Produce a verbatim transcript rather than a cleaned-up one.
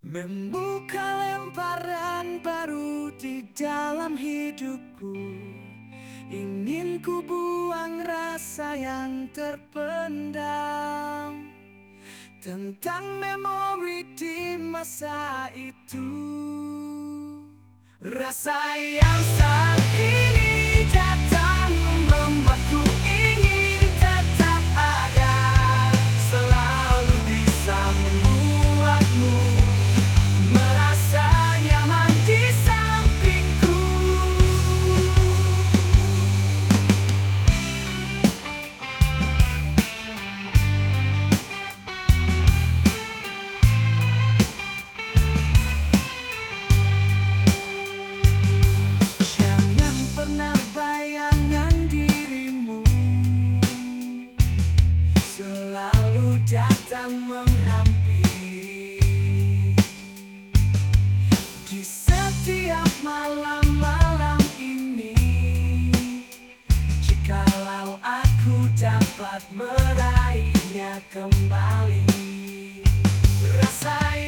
Membuka lembaran baru di dalam hidupku. Ingin ku buang rasa yang terpendam tentang memori di masa itu. Rasa yang saat ini datang membuatku ingin tetap ada, selalu bisa membuatmu merasa nyaman di sampingku. Jangan pernah bayangan dirimu selalu datang menghampiri di setiap malam-malam ini. Jikalau aku dapat meraihnya kembali, rasa